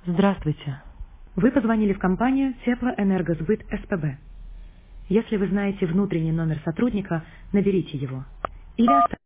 Здравствуйте. Вы позвонили в компанию Теплоэнергосбыт СПБ. Если вы знаете внутренний номер сотрудника, наберите его. Или оставьте